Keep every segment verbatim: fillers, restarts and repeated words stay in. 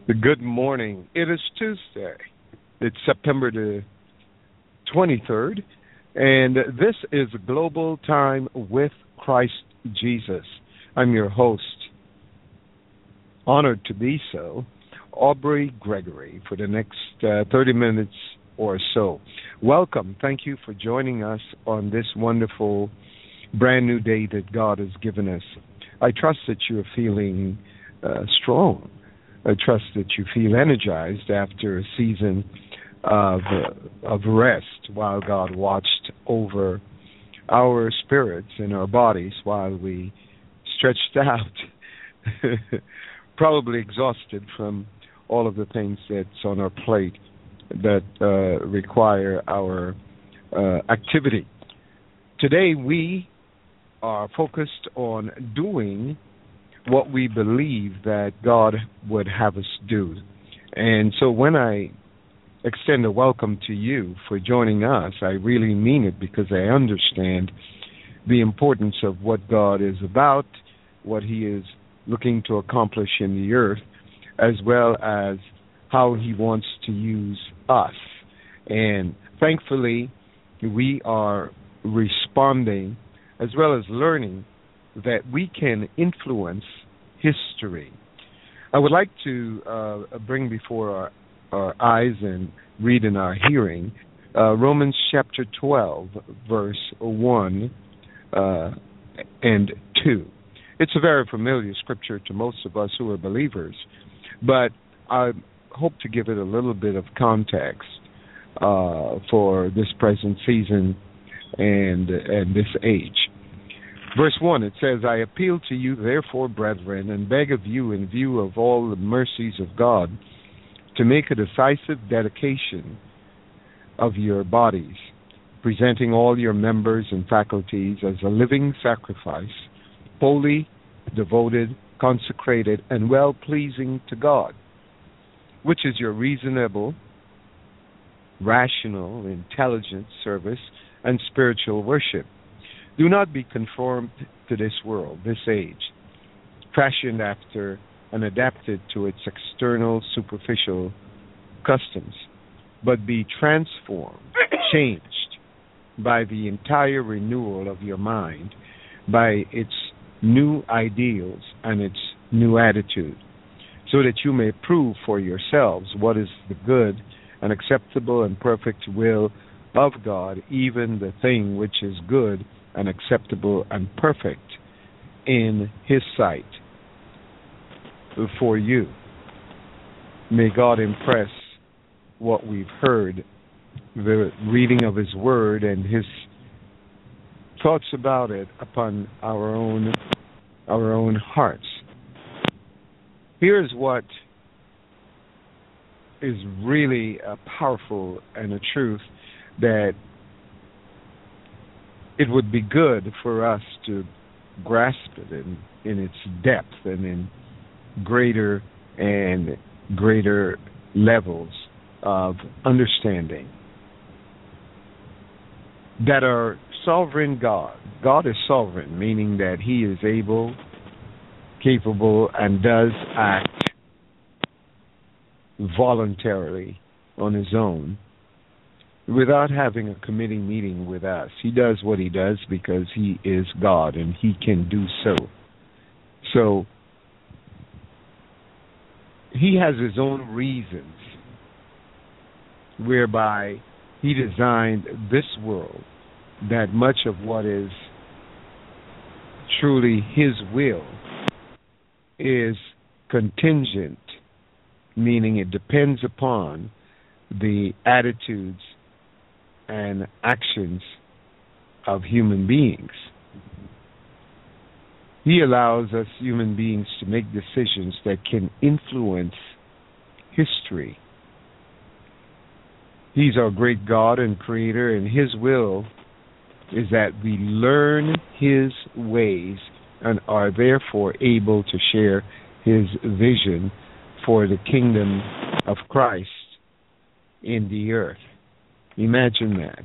Good morning. It is Tuesday. It's September the twenty-third, and this is Global Time with Christ Jesus. I'm your host, honored to be so, Aubrey Gregory, for the next uh, thirty minutes or so. Welcome. Thank you for joining us on this wonderful brand new day that God has given us. I trust that you're feeling uh, strong. I trust that you feel energized after a season of uh, of rest while God watched over our spirits and our bodies while we stretched out, probably exhausted from all of the things that's on our plate that uh, require our uh, activity. Today we are focused on doing what we believe that God would have us do. And so when I extend a welcome to you for joining us, I really mean it because I understand the importance of what God is about, what He is looking to accomplish in the earth, as well as how He wants to use us. And thankfully, we are responding as well as learning that we can influence history. I would like to uh, bring before our, our eyes and read in our hearing uh, Romans chapter twelve, verse one uh, and two. It's a very familiar scripture to most of us who are believers, but I hope to give it a little bit of context uh, for this present season and and this age. Verse one, it says, I appeal to you, therefore, brethren, and beg of you, in view of all the mercies of God, to make a decisive dedication of your bodies, presenting all your members and faculties as a living sacrifice, holy, devoted, consecrated, and well-pleasing to God, which is your reasonable, rational, intelligent service and spiritual worship. Do not be conformed to this world, this age, fashioned after and adapted to its external, superficial customs, but be transformed, changed by the entire renewal of your mind, by its new ideals and its new attitude, so that you may prove for yourselves what is the good and acceptable and perfect will of God, even the thing which is good and acceptable and perfect in His sight for you. May God impress what we've heard, the reading of His Word and His thoughts about it upon our own our own hearts. Here's what is really a powerful and a truth that it would be good for us to grasp it in, in its depth and in greater and greater levels of understanding. That our sovereign God, God is sovereign, meaning that He is able, capable, and does act voluntarily on His own, without having a committee meeting with us. He does what He does because He is God and He can do so. So, He has His own reasons whereby He designed this world, that much of what is truly His will is contingent, meaning it depends upon the attitudes and actions of human beings. He allows us human beings to make decisions that can influence history. He's our great God and Creator, and His will is that we learn His ways and are therefore able to share His vision for the kingdom of Christ in the earth. Imagine that.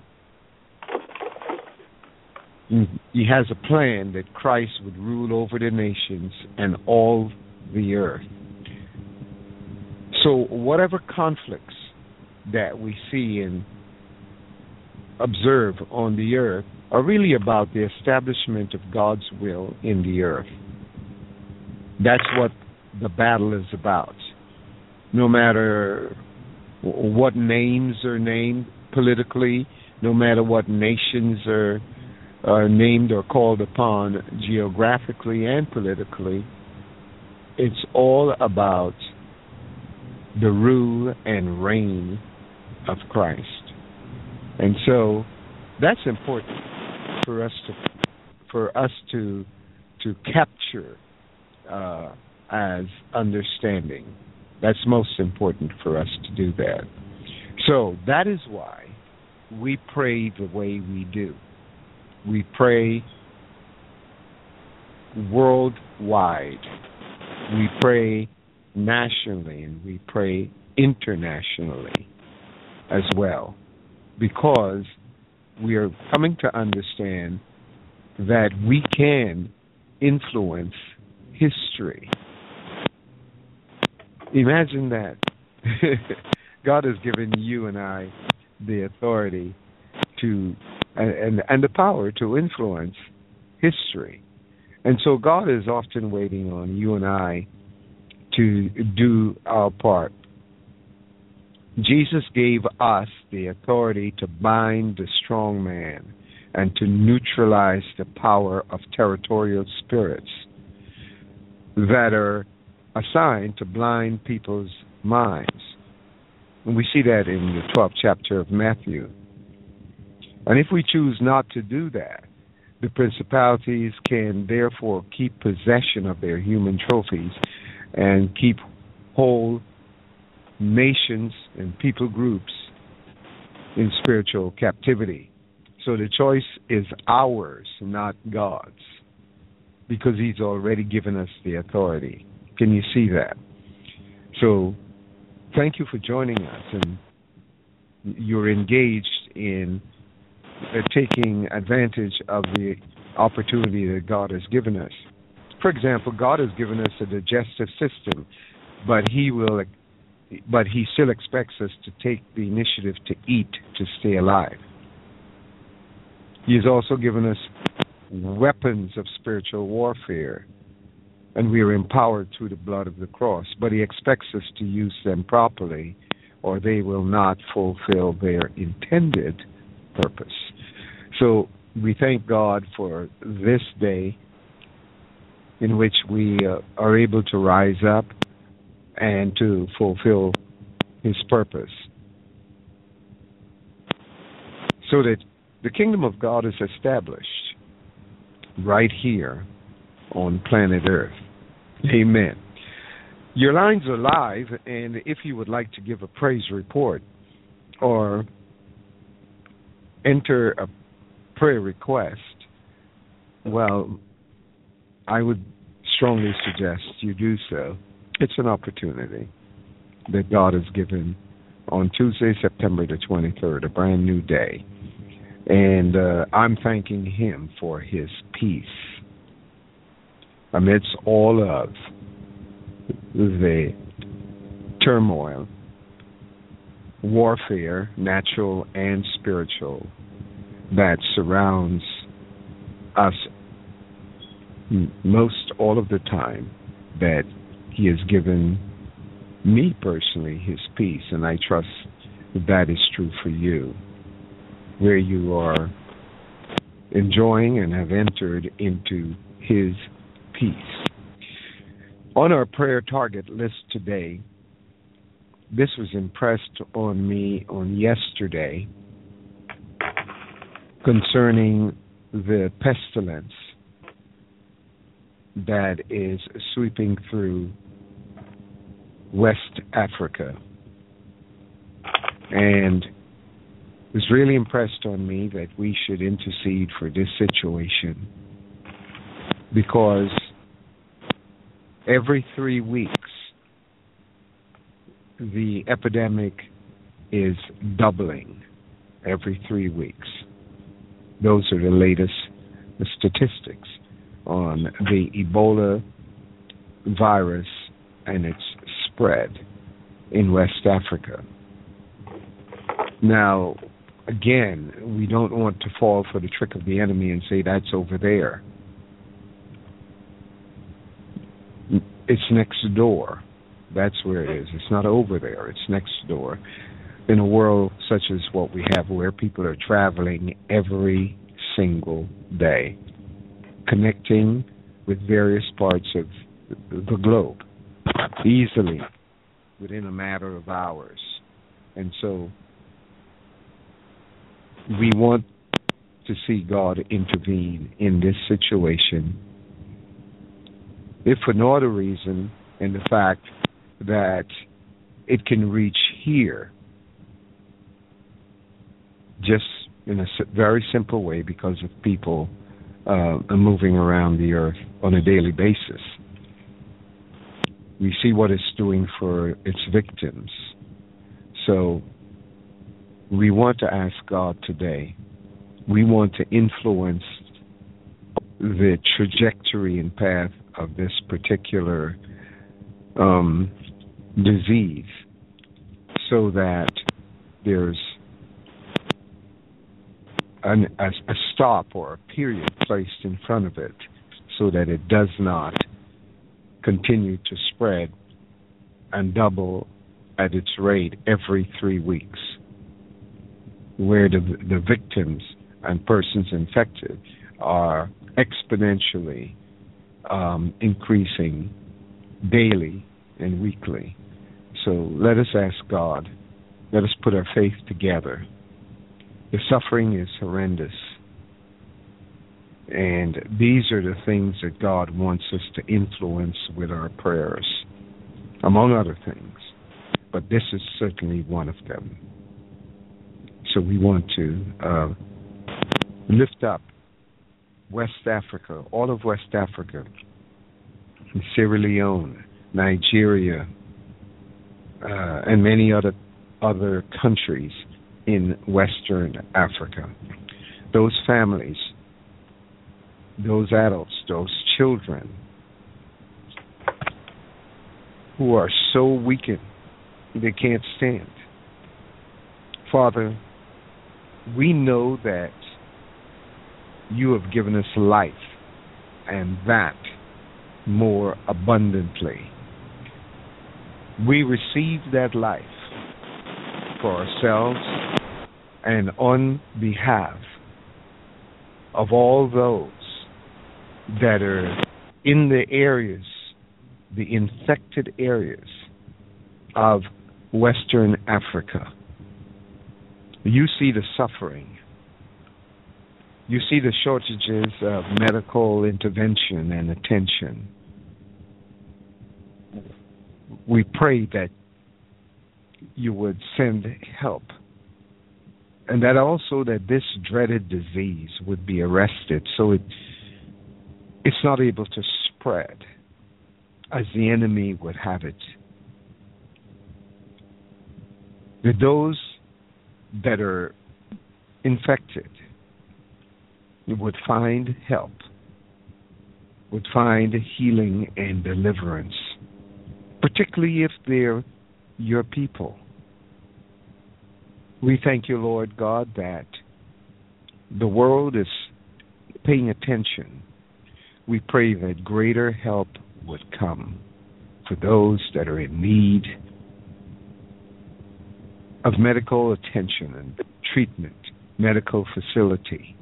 He has a plan that Christ would rule over the nations and all the earth. So whatever conflicts that we see and observe on the earth are really about the establishment of God's will in the earth. That's what the battle is about. No matter what names are named politically, no matter what nations are, are named or called upon geographically and politically, it's all about the rule and reign of Christ. And so that's important for us to for us to to capture uh, as understanding. That's most important for us to do that. So that is why we pray the way we do. We pray worldwide. We pray nationally, and we pray internationally as well, because we are coming to understand that we can influence history. Imagine that. God has given you and I the authority to and and the power to influence history. And so God is often waiting on you and I to do our part. Jesus gave us the authority to bind the strong man and to neutralize the power of territorial spirits that are assigned to blind people's minds. And we see that in the twelfth chapter of Matthew. And if we choose not to do that, the principalities can therefore keep possession of their human trophies and keep whole nations and people groups in spiritual captivity. So the choice is ours, not God's, because He's already given us the authority. Can you see that? So thank you for joining us, and you're engaged in uh, taking advantage of the opportunity that God has given us. For example, God has given us a digestive system, but He will, but He still expects us to take the initiative to eat to stay alive. He has also given us weapons of spiritual warfare, and we are empowered through the blood of the cross, but He expects us to use them properly, or they will not fulfill their intended purpose. So we thank God for this day in which we uh, are able to rise up and to fulfill His purpose, so that the kingdom of God is established right here on planet Earth. Amen. Your lines are live, and if you would like to give a praise report or enter a prayer request, well, I would strongly suggest you do so. It's an opportunity that God has given on Tuesday, September the twenty-third, a brand new day. And uh, I'm thanking Him for His peace amidst all of the turmoil, warfare, natural and spiritual, that surrounds us most all of the time, that He has given me personally His peace, and I trust that that is true for you, where you are enjoying and have entered into His peace. On our prayer target list today, this was impressed on me on yesterday concerning the pestilence that is sweeping through West Africa. And it was really impressed on me that we should intercede for this situation, because every three weeks the epidemic is doubling. Every three weeks. Those are the latest statistics on the Ebola virus and its spread. in West Africa. Now, again, we don't want to fall for the trick of the enemy and say that's over there. It's next door. That's where it is. It's not over there. It's next door. In a world such as what we have, where people are traveling every single day, connecting with various parts of the globe easily within a matter of hours. And so we want to see God intervene in this situation, if for no other reason than the fact that it can reach here just in a very simple way because of people uh, moving around the earth on a daily basis. We see what it's doing for its victims. So we want to ask God today, we want to influence the trajectory and path of this particular um, disease so that there's an, a, a stop or a period placed in front of it so that it does not continue to spread and double at its rate every three weeks, where the, the victims and persons infected are exponentially um, increasing daily and weekly. So let us ask God, let us put our faith together. The suffering is horrendous. And these are the things that God wants us to influence with our prayers, among other things. But this is certainly one of them. So we want to uh, lift up West Africa, all of West Africa, Sierra Leone, Nigeria, uh, and many other other countries in Western Africa. Those families, those adults, those children who are so weakened they can't stand. Father, we know that you have given us life, and that more abundantly. We receive that life for ourselves and on behalf of all those that are in the areas, the infected areas of Western Africa. You see the suffering. You see the shortages of medical intervention and attention. We pray that you would send help, and that also that this dreaded disease would be arrested so it it's not able to spread as the enemy would have it. That those that are infected would find help, would find healing and deliverance, particularly if they're your people. We thank you, Lord God, that the world is paying attention. We pray that greater help would come for those that are in need of medical attention and treatment, medical facility.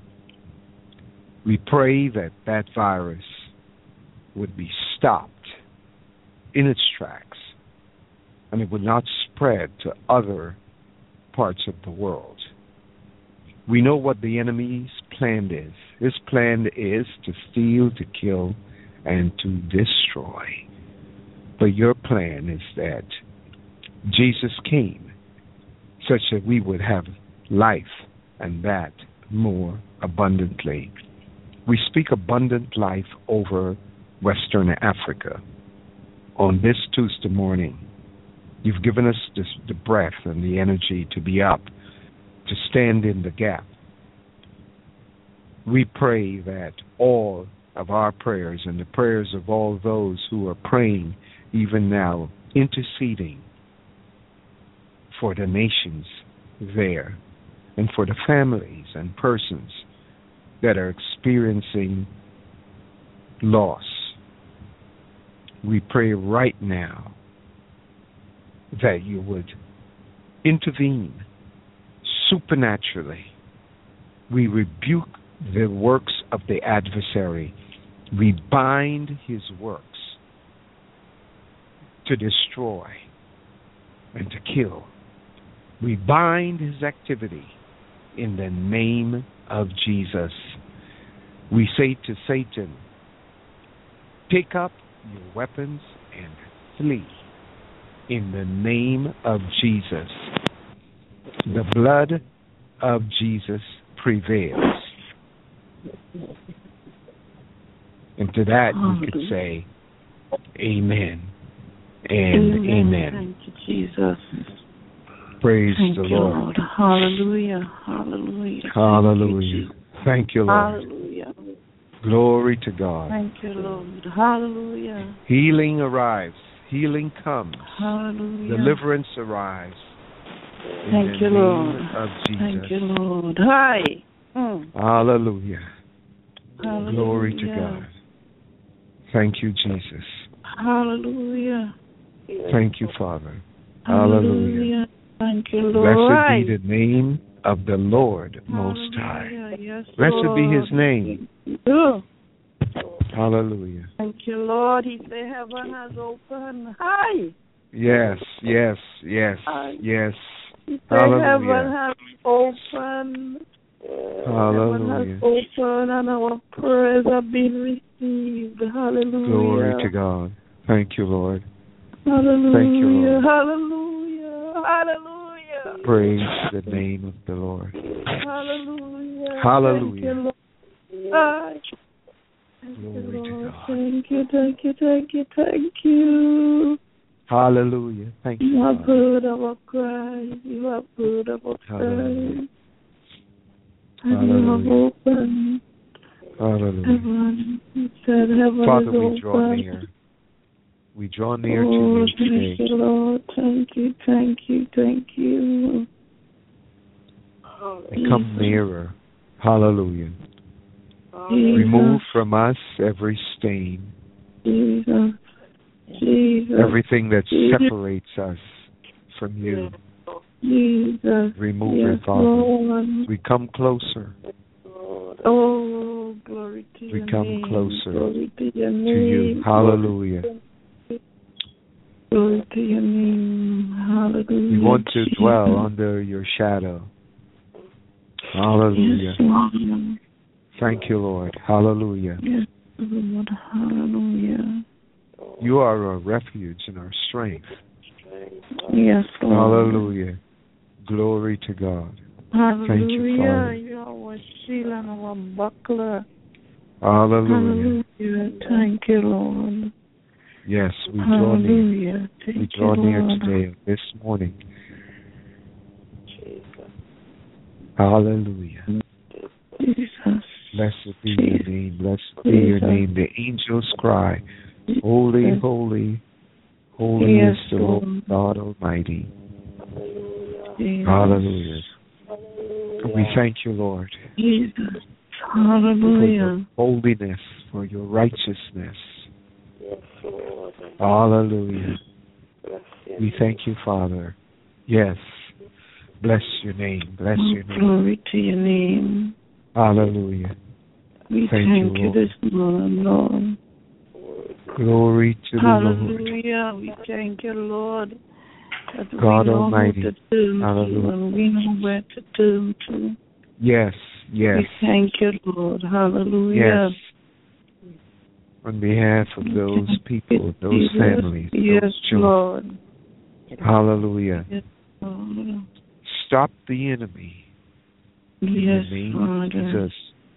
We pray that that virus would be stopped in its tracks and it would not spread to other parts of the world. We know what the enemy's plan is. His plan is to steal, to kill, and to destroy. But your plan is that Jesus came such that we would have life, and that more abundantly. We speak abundant life over Western Africa. On this Tuesday morning, you've given us this, the breath and the energy to be up, to stand in the gap. We pray that all of our prayers and the prayers of all those who are praying even now, interceding for the nations there and for the families and persons that are experiencing loss. We pray right now that you would intervene supernaturally. We rebuke the works of the adversary. We bind his works to destroy and to kill. We bind his activity in the name of Jesus. We say to Satan, pick up your weapons and flee in the name of Jesus. The blood of Jesus prevails. And to that we could say, amen and amen. Thank you, Jesus. Praise Thank the you, Lord. Lord. Hallelujah. Hallelujah. Hallelujah. Thank you, Lord. Hallelujah. Glory to God. Thank you, Lord. Hallelujah. Healing arrives. Healing comes. Hallelujah. Deliverance arrives. In Thank the you, name Lord. of Jesus. Thank you, Lord. Hi. Mm. Hallelujah. Hallelujah. Glory to God. Thank you, Jesus. Hallelujah. Thank you, Father. Hallelujah. Hallelujah. Thank you, Lord. Blessed be the name of the Lord Most High. Yes, Blessed Lord. be his name. Oh. Hallelujah. Thank you, Lord. He said heaven has opened. Hi. Yes, yes, yes, Hi. yes. He said heaven Hallelujah. has opened. Hallelujah. Heaven has opened and our prayers have been received. Hallelujah. Glory to God. Thank you, Lord. Hallelujah. Thank you, Lord. Hallelujah. Hallelujah. Praise the name of the Lord. Hallelujah. Hallelujah. Thank you, Lord. Hi. Thank Glory you, to Lord. God. Thank you, thank you, thank you, thank you. Hallelujah. Thank you, You have Father. heard our cry. You have heard our Hallelujah. cry. And you have Hallelujah. opened Hallelujah. heaven. You said heaven Father, is we open. draw near. We draw near to Oh, you thank today. you, Lord. Thank you, thank you, thank you. We come nearer. Hallelujah. Jesus. Remove from us every stain, Jesus. Jesus. everything that Jesus. separates us from you. Jesus. Remove Yes, it, Father. Lord. We come closer Oh, glory to We your come name. closer Glory to your to name. you. Hallelujah. Glory to your name. Hallelujah. We want to Jesus. dwell under your shadow. Hallelujah. Yes, Lord. Thank you, Lord. Hallelujah. Yes, Lord. Hallelujah. You are our refuge and our strength. Yes, Lord. Hallelujah. Glory to God. Hallelujah. Thank you, Father. You are our shield and our buckler. Hallelujah. Hallelujah. Thank you, Lord. Yes, we draw near. Hallelujah. Thank We draw you, near Lord. today, this morning. Hallelujah. Jesus. Blessed be your name. Blessed be your name. The angels cry, holy, holy, holy Yes, is the Lord God Almighty. Jesus. Hallelujah. We thank you, Lord, Jesus. for your Hallelujah. holiness, for your righteousness. Hallelujah. We thank you, Father. Yes. Bless your name. Bless Oh, your name. glory to your name. Hallelujah. We Thank thank, you, you Lord. this morning, Lord. Glory to the Lord. Hallelujah. We thank you, Lord, that God we know Almighty. who to turn Hallelujah. to and we know where to turn to. Yes, yes, We thank you, Lord. Hallelujah. yes. On behalf of those people, those Jesus. families, Yes, those children. Lord. Hallelujah. Yes, Lord. Stop the enemy. In Yes, the name Lord. of Jesus.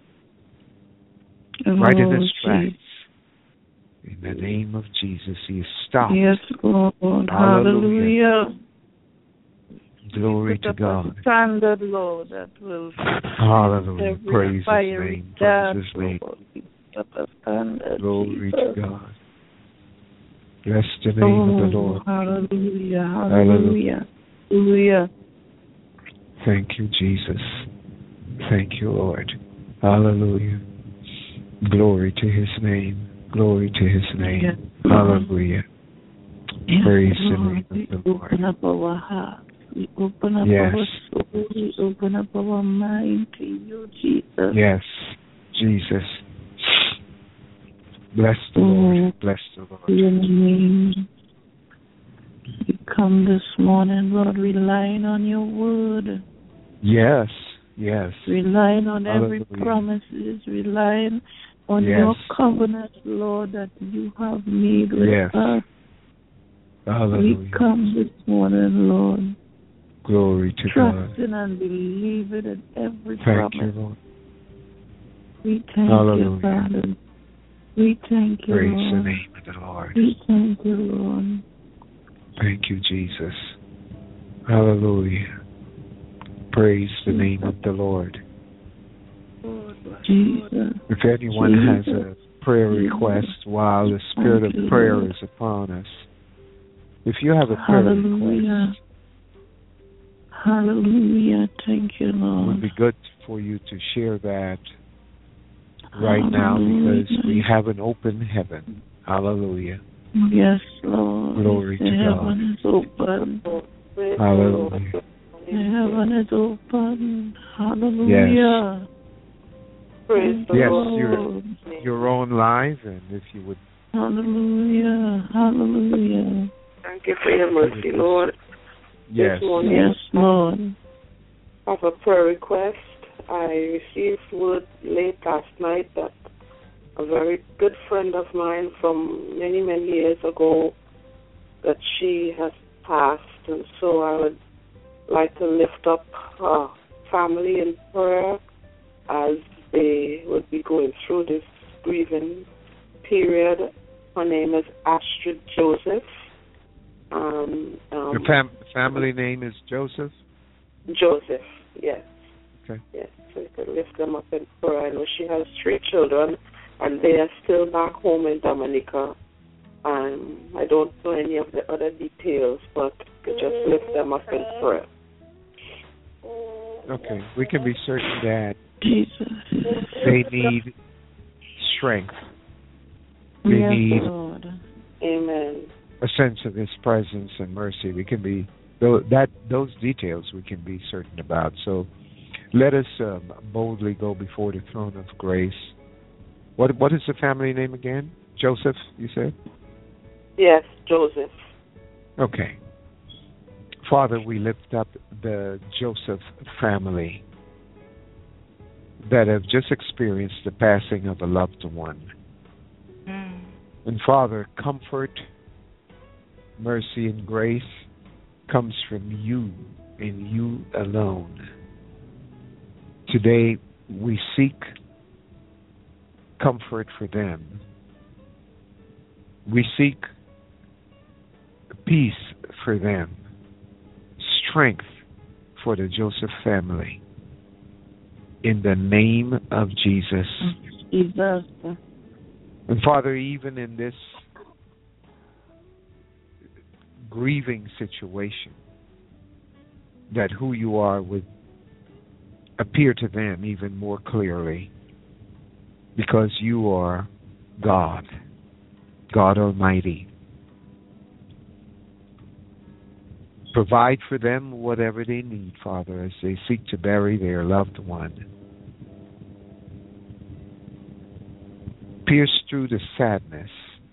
Oh, Right in his Jesus. tracks. In the name of Jesus, he is stopped. Yes, Lord. Hallelujah. Hallelujah. Glory Put to up God. a standard, Lord, that will Hallelujah. every Praise his fiery name. dart, Praise his name. Lord. We put up a standard, Glory Jesus. to God. Bless the name Oh, of the Lord. hallelujah, Hallelujah. hallelujah. Hallelujah. Thank you, Jesus. Thank you, Lord. Hallelujah. Glory to his name. Glory to his name. Yes. Hallelujah. Yes, Praise the Lord. name We of the Lord. open up our hearts. We open up Yes. our soul. We open up our mind to you, Jesus. Yes, Jesus. Bless the Lord. Bless the Lord. In your name. We come this morning, Lord, relying on your word. Yes, yes. Relying on every Hallelujah. promises, relying on Yes. your covenant, Lord, that you have made with Yes. us. Hallelujah. We come this morning, Lord, Glory to trusting God. and believing in every Thank promise. you, Lord. We thank Hallelujah. you, Father. We thank you, Praise Lord. the name of the Lord. We thank you, Lord. Thank you, Jesus. Hallelujah. Praise the name of the Lord. Jesus. If anyone Jesus. has a prayer request while the spirit Thank of you, prayer Lord. is upon us, if you have a prayer Hallelujah. request, Hallelujah. Thank you, it Lord. would be good for you to share that right now because we have an open heaven. Hallelujah. Yes, Lord. Glory the to God. heaven is open. Hallelujah. The heaven is open. Hallelujah. Praise the Yes, Lord. you're, you're on live, and if you would. Hallelujah. Hallelujah. Thank you for your mercy, Lord. Yes. This morning, Yes, Lord. I have a prayer request. I received word late last night that a very good friend of mine from many, many years ago, that she has passed, and so I would like to lift up her family in prayer as they would be going through this grieving period. Her name is Astrid Joseph. Um, um, Your fam- family name is Joseph? Joseph, yes. Okay. Yes, so you can lift them up in prayer. I know she has three children, and they are still back home in Dominica. Um, I don't know any of the other details, but you just lift them up in prayer. Okay. We can be certain that Jesus. they need strength. They Yes, need Lord. Amen. a sense of his presence and mercy. We can be tho- that those details we can be certain about. So let us um, boldly go before the throne of grace. What what is the family name again? Joseph, you said? Yes, Joseph. Okay. Father, we lift up the Joseph family that have just experienced the passing of a loved one. Mm. And Father, comfort, mercy, and grace comes from you and you alone. Today, we seek comfort for them. We seek peace for them, strength for the Joseph family. In the name of Jesus. Jesus. And Father, even in this grieving situation, that who you are would appear to them even more clearly, because you are God, God Almighty. Provide for them whatever they need, Father, as they seek to bury their loved one. Pierce through the sadness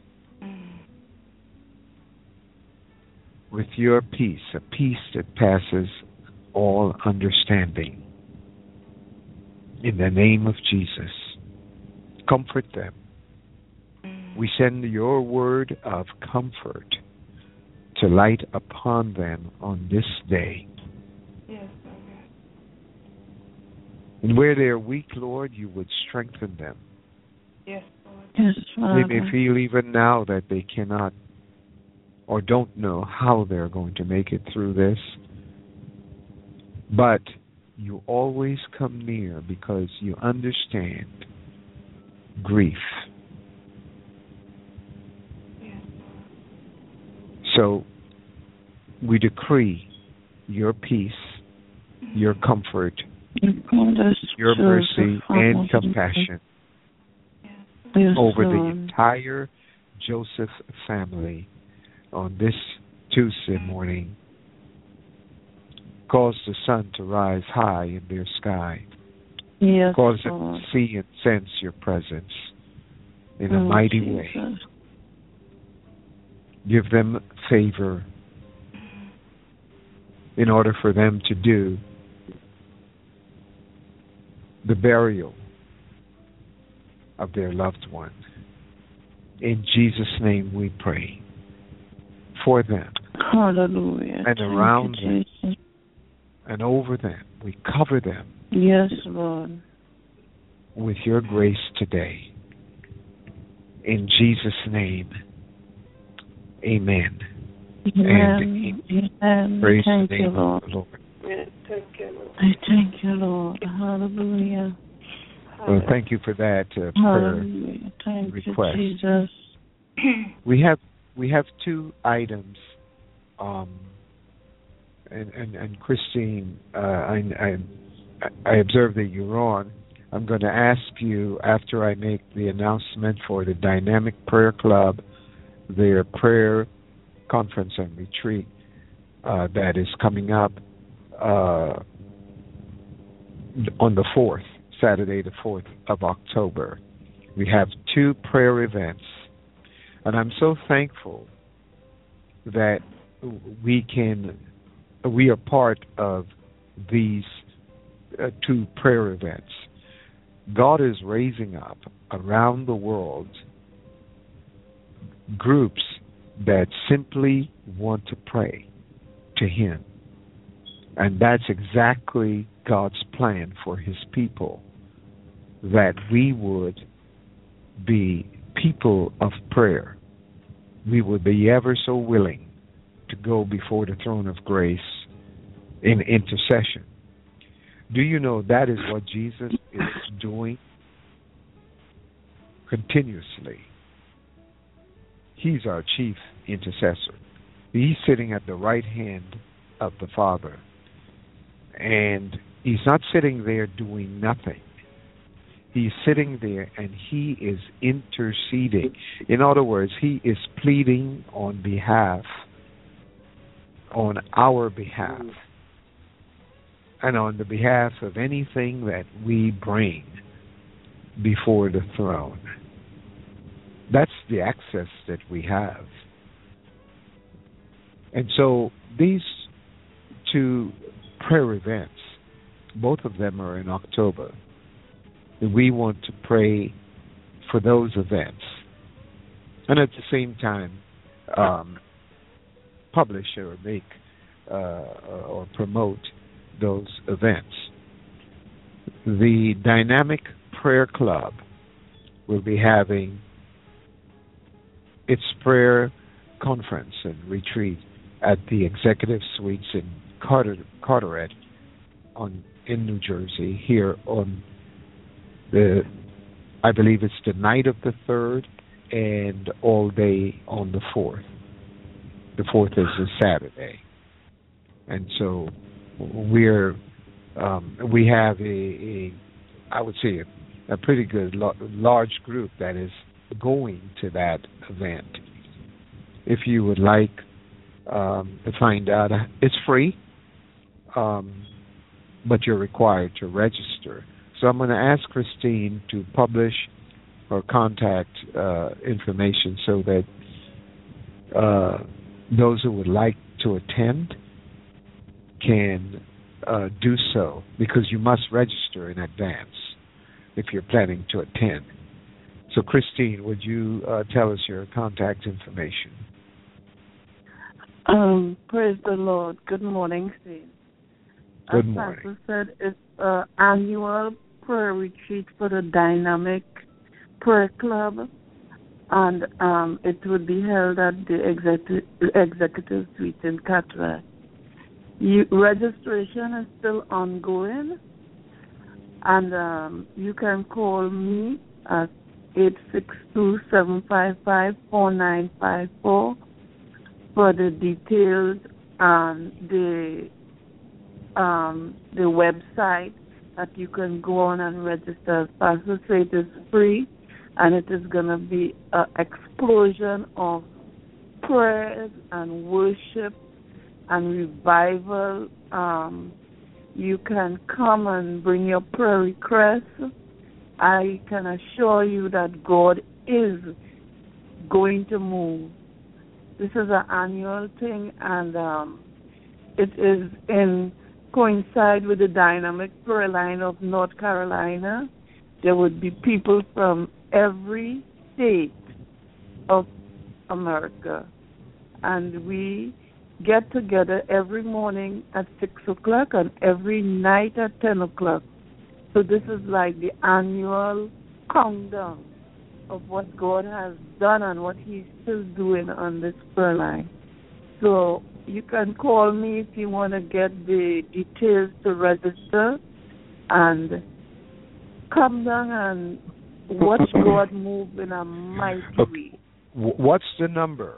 with your peace, a peace that passes all understanding. In the name of Jesus, comfort them. We send your word of comfort to light upon them on this day. Yes, and where they are weak, Lord, you would strengthen them. yes, Lord. Yes, Father. They may feel even now that they cannot or don't know how they're going to make it through this. But you always come near because you understand grief. Yes. So we decree your peace, your comfort, Yes, your mercy, Joseph, and Father. compassion Yes, over the Lord. entire Joseph family on this Tuesday morning. Cause the sun to rise high in their sky. Yes, Cause them Lord. to see and sense your presence in a Oh, mighty Jesus. way. Give them favor in order for them to do the burial of their loved one. In Jesus' name we pray for them. Hallelujah. And Thank around you, them. Jesus. And over them. We cover them Yes, Lord. with your grace today. In Jesus' name, amen. Amen. Amen. Praise Thank the you, name Lord. of the Lord. Yeah, thank you, Lord. I thank you, Lord. Hallelujah. Well, thank you for that uh, prayer Hallelujah. Thank request. you, Jesus. We have we have two items, um, and, and and Christine, uh, I, I I observe that you're on. I'm going to ask you after I make the announcement for the Dynamic Prayer Club, their prayer conference and retreat uh, that is coming up uh, on the fourth, Saturday the fourth of October. We have two prayer events, and I'm so thankful that we can, we are part of these uh, two prayer events. God is raising up around the world groups that simply want to pray to Him. And that's exactly God's plan for His people, that we would be people of prayer. We would be ever so willing to go before the throne of grace in intercession. Do you know that is what Jesus is doing continuously? He's our chief intercessor. He's sitting at the right hand of the Father. And He's not sitting there doing nothing. He's sitting there and He is interceding. In other words, He is pleading on behalf, on our behalf, and on the behalf of anything that we bring before the throne. That's the access that we have. And so these two prayer events, both of them are in October. And we want to pray for those events. And at the same time, um, publish or make uh, or promote those events. The Dynamic Prayer Club will be having its prayer conference and retreat at the Executive Suites in Carter, Carteret on in New Jersey, here on the, I believe it's the night of the third and all day on the fourth. The fourth is a Saturday. And so we're, um, we have a, a, I would say, a, a pretty good lo- large group that is going to that event. If you would like um, to find out, it's free, um, but you're required to register. So I'm going to ask Christine to publish or contact uh, information so that uh, those who would like to attend can uh, do so, because you must register in advance if you're planning to attend. So, Christine, would you uh, tell us your contact information? Um, praise the Lord. Good morning, Saints. Good As morning. Pastor said, it's an annual prayer retreat for the Dynamic Prayer Club, and um, it would be held at the Executive, executive Suite in Carteret. You, registration is still ongoing, and um, you can call me at eight six two, seven five five, four nine five four for the details and the um, the website that you can go on and register. As Pastor said, it is free, and it is going to be an explosion of prayers and worship and revival. Um, you can come and bring your prayer requests. I can assure you that God is going to move. This is an annual thing, and um, it is in coincide with the dynamic prayer line of North Carolina. There would be people from every state of America, and we get together every morning at six o'clock and every night at ten o'clock. So this is like the annual countdown of what God has done and what He's still doing on this prayer line. So you can call me if you want to get the details to register and come down and watch God move in a mighty way. What's the number?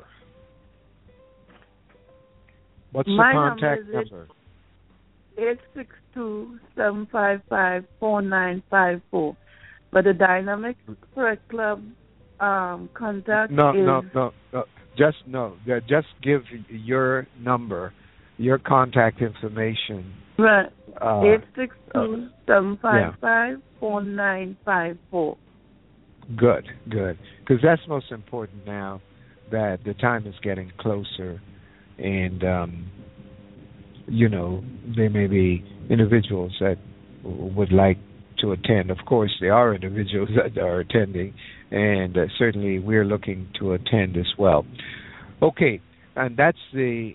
What's My the contact number? number? eight six two, seven five five, four nine five four. But the Dynamic Prayer Club um, contact no, is... No, no, no. Just, no. Yeah, just give your number, your contact information. Right. Uh, eight six two, seven five five, four nine five four. Good, good. Because that's most important now that the time is getting closer and, um, you know, there may be individuals that would like to attend. Of course, there are individuals that are attending, and uh, certainly we're looking to attend as well. Okay, and that's the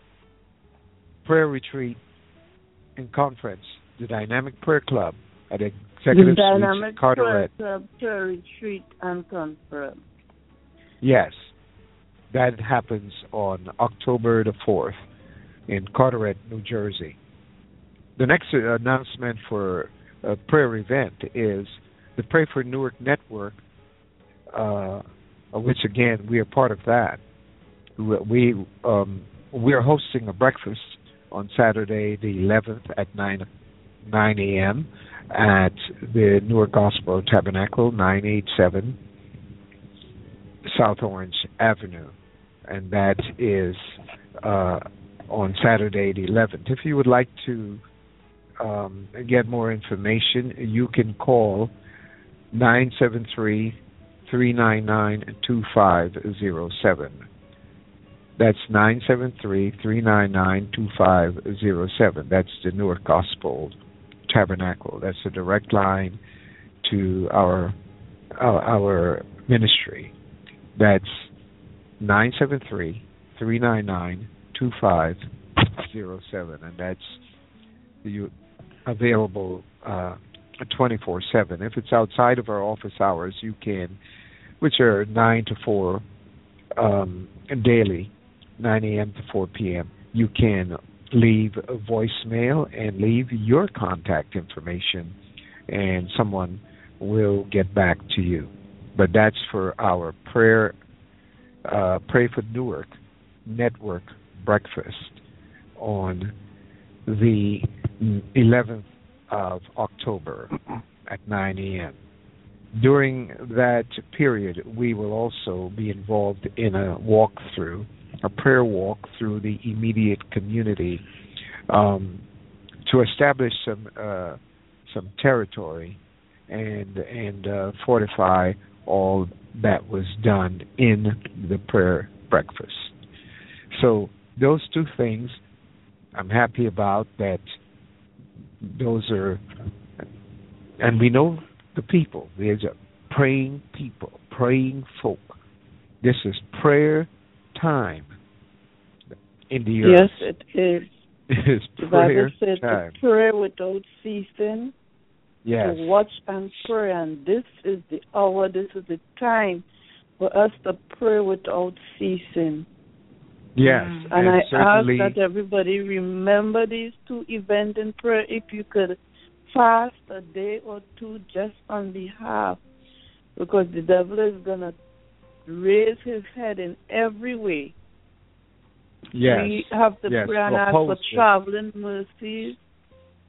prayer retreat and conference, the Dynamic Prayer Club at Executive The Dynamic Suites, Carteret. Prayer Club Prayer Retreat and Conference. Yes, that happens on October the fourth in Carteret, New Jersey. The next uh, announcement for a prayer event is the Pray for Newark Network, uh, which again we are part of that. We um, we are hosting a breakfast on Saturday the eleventh at nine a.m. at the Newark Gospel Tabernacle, nine eighty-seven South Orange Avenue, and that is uh, on Saturday the eleventh. If you would like to Um, get more information, you can call nine seven three, three nine nine, two five zero seven. That's nine seven three, three nine nine, two five zero seven. That's the Newark Gospel Tabernacle. That's a direct line to our our, our ministry. That's nine seven three, three nine nine, two five zero seven, and that's you available uh, twenty-four seven. If it's outside of our office hours, you can, which are nine to four um, daily, nine a.m. to four p.m., you can leave a voicemail and leave your contact information, and someone will get back to you. But that's for our prayer, uh, Pray for Newark Network breakfast on the eleventh of October at nine a.m. During that period, we will also be involved in a walkthrough, a prayer walk through the immediate community um, to establish some uh, some territory and and uh, fortify all that was done in the prayer breakfast. So those two things I'm happy about that. Those are, and we know the people. There's a praying people, praying folk. This is prayer time in the earth. Yes, it is. It is the prayer Bible says time. to pray without ceasing, Yes. to watch and pray, and this is the hour, this is the time for us to pray without ceasing. Yes, and, and I certainly, ask that everybody remember these two events in prayer. If you could fast a day or two just on behalf, because the devil is going to raise his head in every way. yes, We have to yes, pray and ask for it. traveling mercies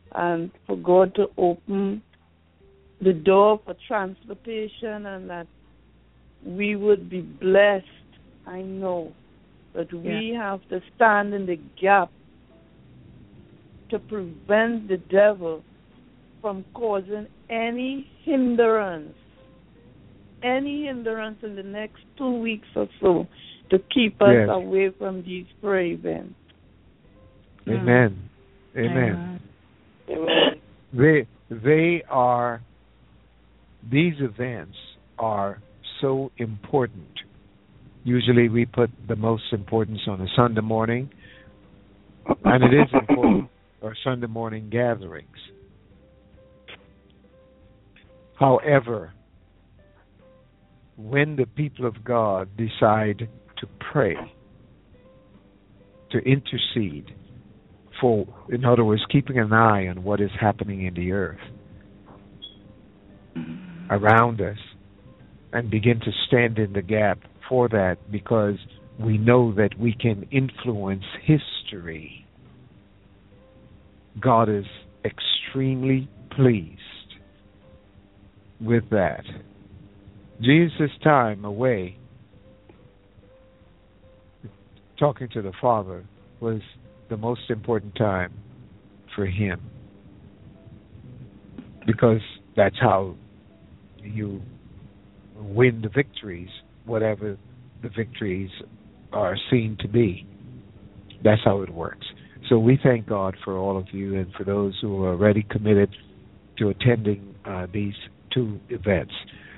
and for God to open the door for transportation, and that we would be blessed. I know that we yeah. have to stand in the gap to prevent the devil from causing any hindrance, any hindrance in the next two weeks or so to keep us yes. away from these prayer events. Amen. Mm. Amen. Amen. They, they are, these events are so important. Usually we put the most importance on a Sunday morning, and it is important, or Sunday morning gatherings. However, when the people of God decide to pray, to intercede for, in other words, keeping an eye on what is happening in the earth around us, and begin to stand in the gap for that, because we know that we can influence history. God is extremely pleased with that. Jesus' time away, talking to the Father, was the most important time for him, because that's how you win the victories, whatever the victories are seen to be. That's how it works. So we thank God for all of you, and for those who are already committed to attending uh, these two events.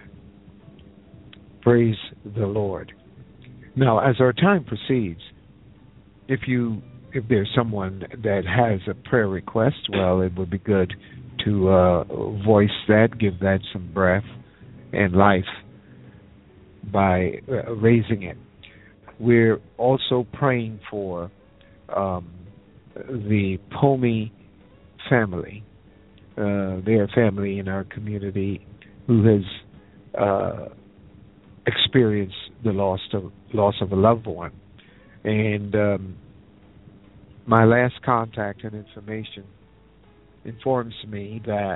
Praise the Lord. Now, as our time proceeds, if you if there's someone that has a prayer request, well, it would be good to uh, voice that, give that some breath and life by uh, raising it. We're also praying for um, the Pomey family. Uh, they're a family in our community who has uh, experienced the loss of loss of a loved one. And um, my last contact and information informs me that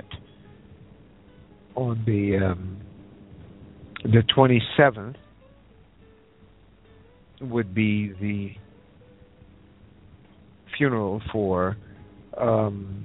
on the um, the twenty-seventh would be the funeral for um,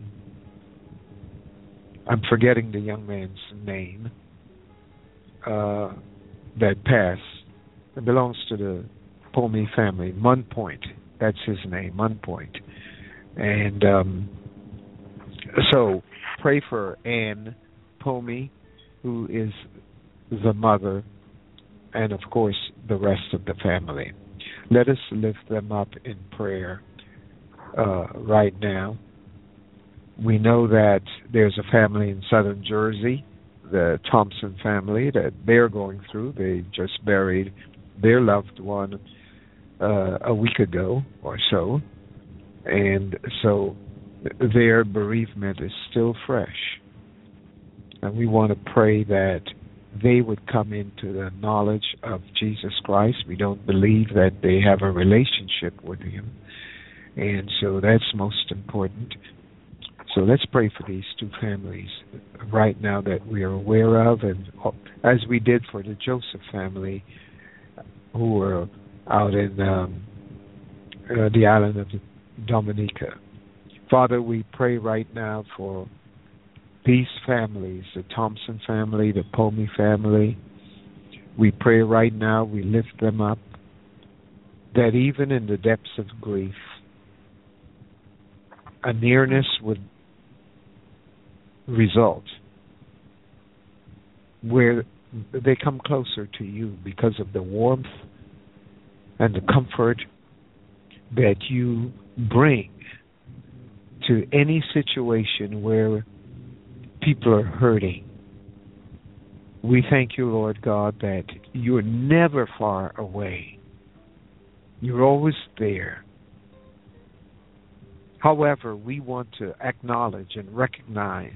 I'm forgetting the young man's name uh, that passed. It belongs to the Pomey family. Munn Point, that's his name, Munn Point. And um, so pray for Ann Pomey, who is the mother, and of course the rest of the family. Let us lift them up in prayer uh, right now. We know that there's a family in southern Jersey, the Thompson family, that they're going through. They just buried their loved one uh, a week ago or so, and so their bereavement is still fresh. And we want to pray that they would come into the knowledge of Jesus Christ. We don't believe that they have a relationship with him, and so that's most important. So let's pray for these two families right now that we are aware of, and as we did for the Joseph family who were out in um, uh, the island of Dominica. Father, we pray right now for these families, the Thompson family, the Pomey family. We pray right now, we lift them up, that even in the depths of grief, a nearness would result where they come closer to you because of the warmth and the comfort that you bring to any situation where people are hurting. We thank you, Lord God, that you're never far away. You're always there. However, we want to acknowledge and recognize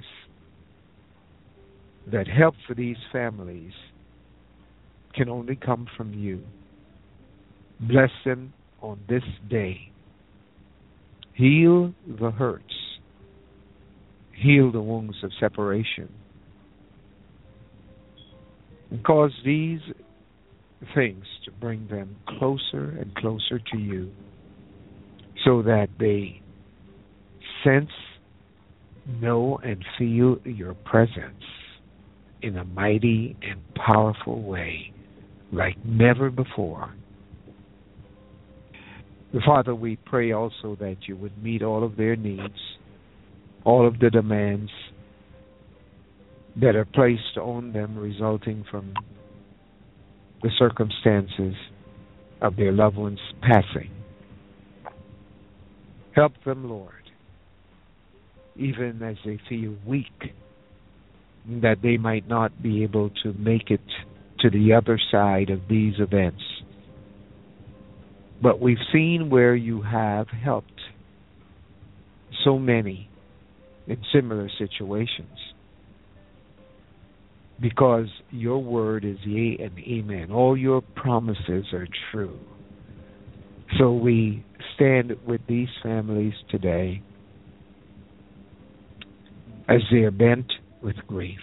that help for these families can only come from you. Bless them on this day. Heal the hurts. Heal the wounds of separation. And cause these things to bring them closer and closer to you so that they sense, know, and feel your presence in a mighty and powerful way like never before. Father, we pray also that you would meet all of their needs, all of the demands that are placed on them resulting from the circumstances of their loved ones passing. Help them, Lord, even as they feel weak, that they might not be able to make it to the other side of these events. But we've seen where you have helped so many in similar situations, because your word is yea and amen. All your promises are true. So we stand with these families today as they are bent with grief,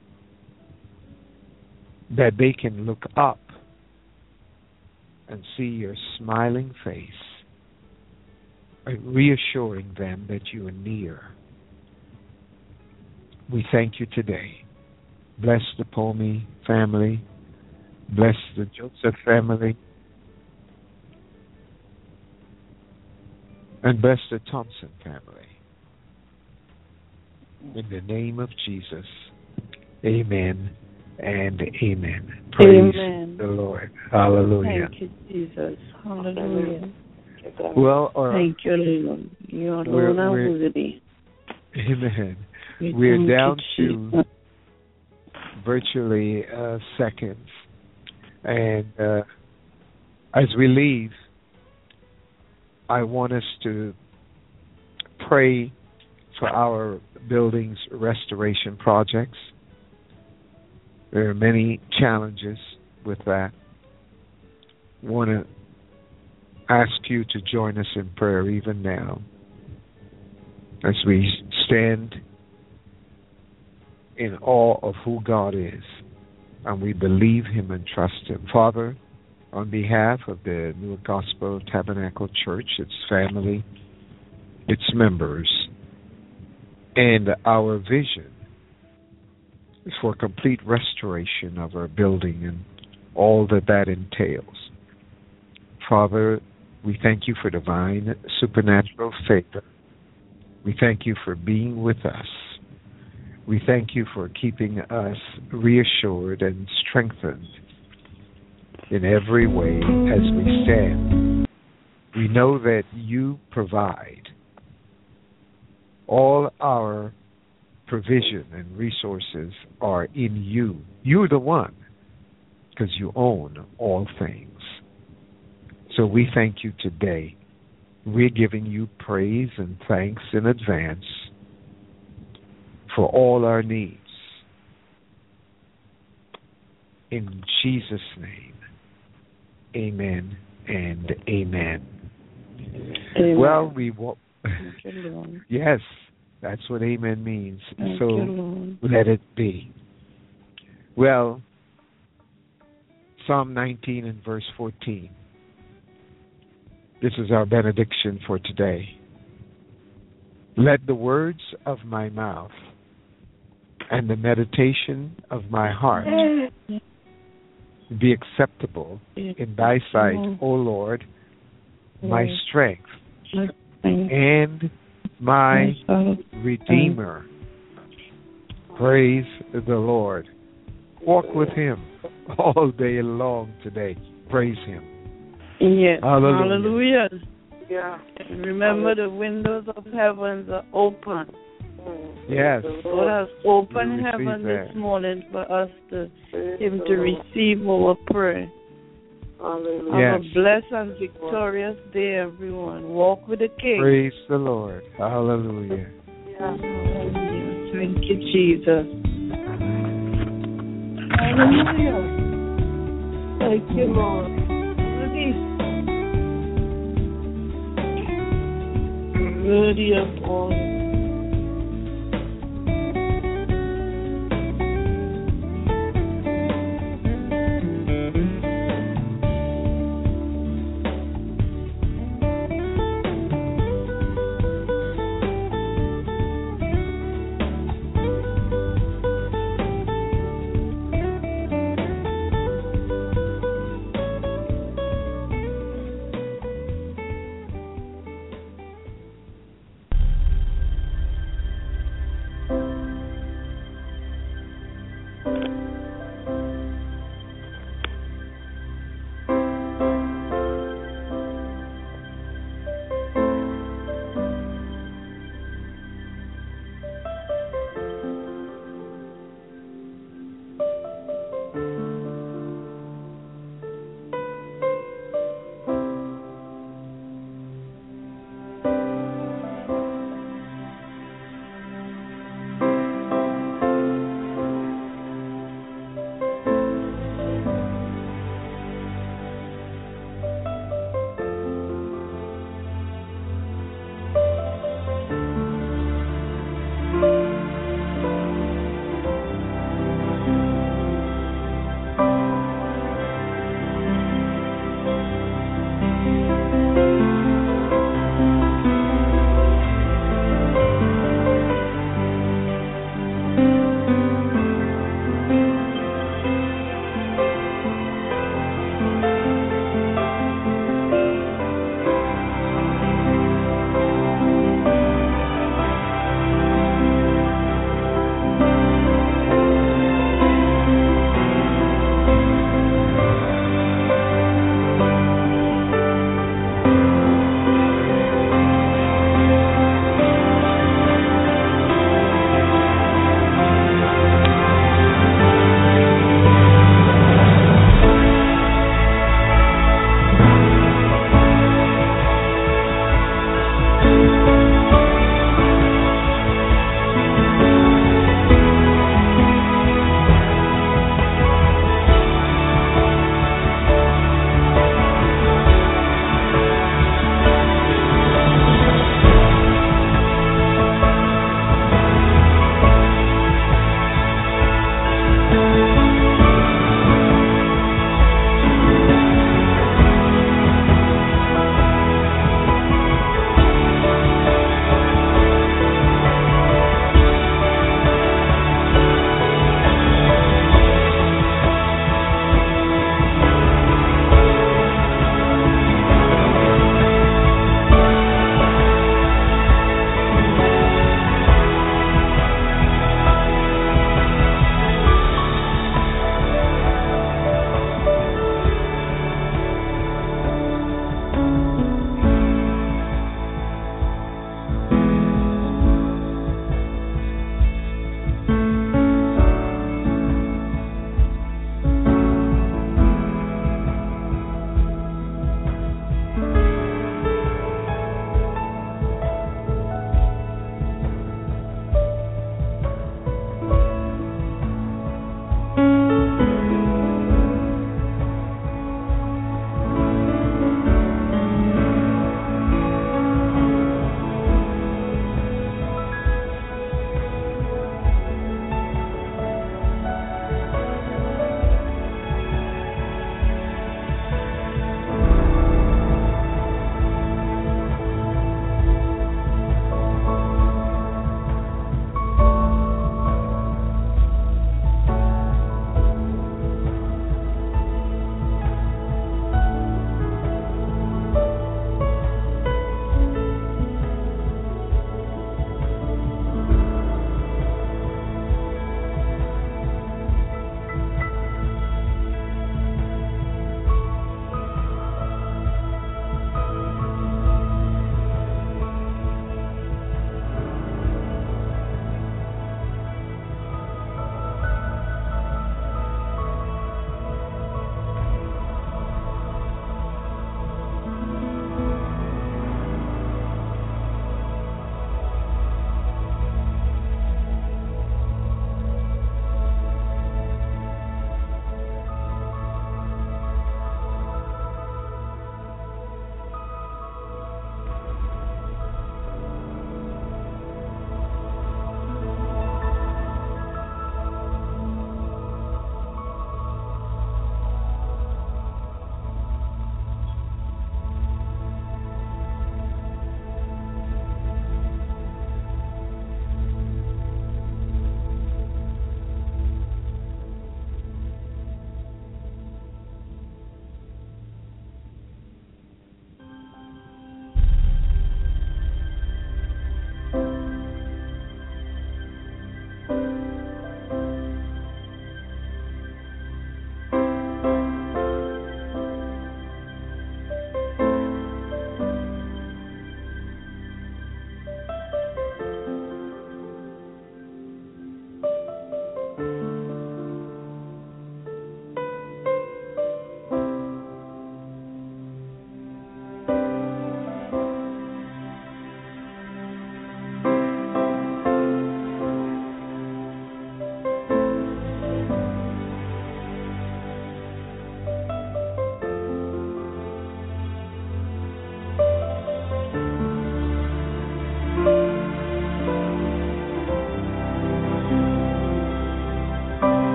that they can look up and see your smiling face, reassuring them that you are near. We thank you today. Bless the Pomey family. Bless the Joseph family. And bless the Thompson family. In the name of Jesus, amen and amen. Praise amen. the Lord. Hallelujah. Thank you, Jesus. Hallelujah. Well, or, thank you, Lord. You alone are worthy. Amen. We We're down you, to virtually uh, seconds. And uh, as we leave, I want us to pray for our buildings restoration projects. There are many challenges with that. I want to ask you to join us in prayer even now as we stand in awe of who God is, and we believe Him and trust Him. Father, on behalf of the New Gospel Tabernacle Church, its family, its members, and our vision is for complete restoration of our building and all that that entails. Father, we thank you for divine supernatural favor. We thank you for being with us. We thank you for keeping us reassured and strengthened in every way as we stand. We know that you provide all our provision and resources are in you. You're the one, because you own all things. So we thank you today. We're giving you praise and thanks in advance for all our needs. In Jesus' name, amen and amen. Amen. Well, we will. You, yes, that's what amen means. Thank so you, let it be. Well, Psalm nineteen and verse fourteen. This is our benediction for today. Let the words of my mouth and the meditation of my heart be acceptable in thy sight, O Lord, my strength and my Redeemer. Praise the Lord. Walk with Him all day long today. Praise Him. Yes. Hallelujah. Hallelujah. Yeah. Remember, the windows of heavens are open. Yes. God has opened We receive heaven that. this morning for us to Him to receive our prayer. Hallelujah. Have Yes. a blessed and victorious day, everyone. Walk with the King. Praise the Lord. Hallelujah. Yeah. Hallelujah. Thank you, Jesus. Hallelujah. Thank you, Lord. Worthy of all.